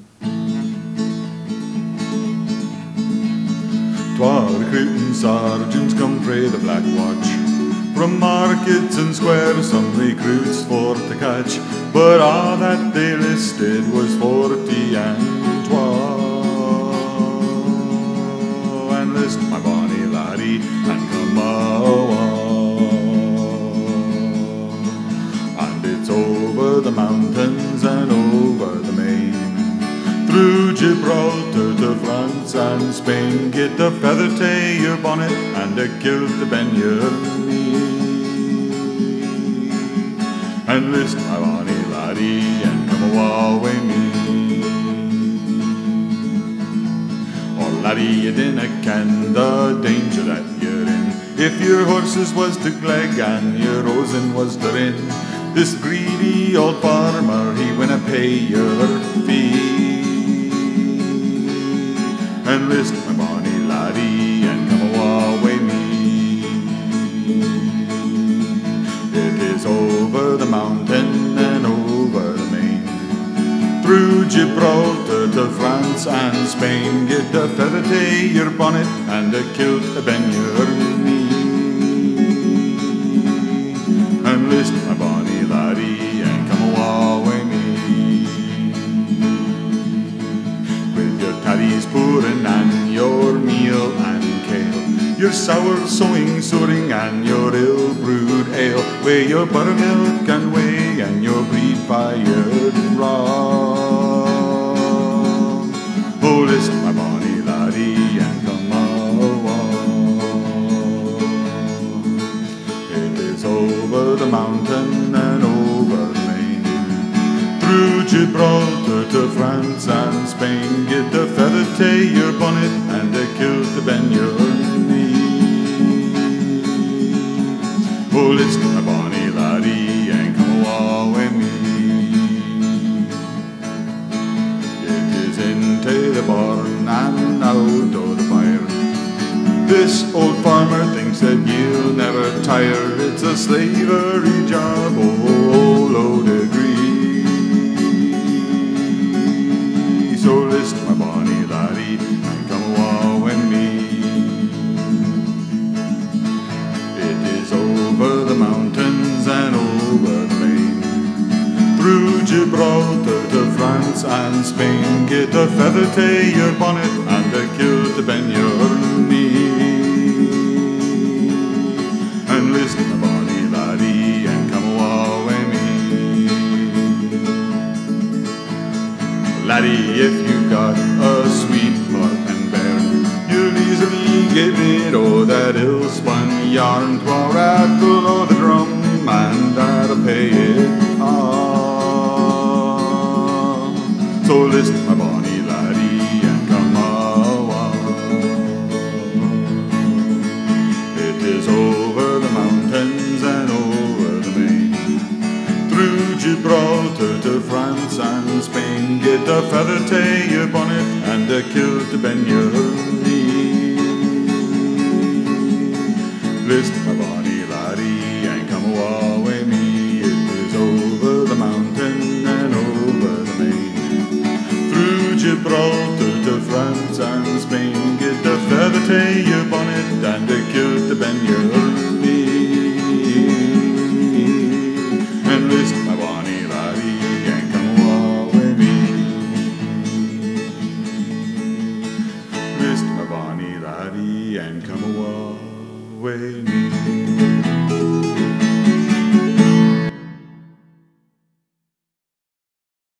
'Twar recruiting sergeants come frae the Black Watch, from markets and squares some recruits for to catch, but all that they listed was 40 and 12. Enlist my bonny laddie and come awa, and it's over the mountains and over the main, through Gibraltar to France and Spain. Get a feather tae your bonnet and a kilt to bend your knee. Enlist my bonny laddie and come awa wi me. Oh laddie, you dinna ken the danger that you're in, if your horses was to gleg and your rosin was to rin. This greedy old farmer, he winna pay your fee. Enlist my bonny laddie and come awa wi me. It is over the mountain and over the main, through Gibraltar to France and Spain. Get a feather tae your bonnet and a kilt to bend your knee. Enlist my bonny laddie and come awa wi me. With your taddies pouring and your meal and kale, your sour sowing souring and your ill brewed ale, with your buttermilk and whey and your breed fired rum. Oh, list my bonny laddie and come awa. It is over the mountain and over the main, through Gibraltar to France and Spain. Get a feather tae your bonnet and a kilt to bend your knee. Oh, list my bonny laddie and come awa wi me. It is into the barn and out o' the fire, this old farmer thinks that you'll never tire. It's a slavery job, oh, low degree. So list my bonny laddie and come awa wi me. It is over the mountains and over the main, through Gibraltar to France and Spain. Get a feather tae your bonnet and a kilt to bend your knee. Enlist my bonny laddie and come awa wi me. Laddie, if you got a sweetheart and bairn, you'll easily give it oh that ill-spun yarn. 'Twill rattle o' the drum and that'll pay it off. So list my bonny laddie and come awa. It is over the mountains and over the main, through Gibraltar to France and Spain. Get a feather tae your bonnet and a kilt to bend your knee. List my bonny laddie and come awa wi me. It is over the mountain and over the main, through Gibraltar to France and Spain. Get a feather tae your bonnet and a kilt to bend your knee. Enlist my bonny laddie and come awa wi me. List my bonny laddie and come awa wi me.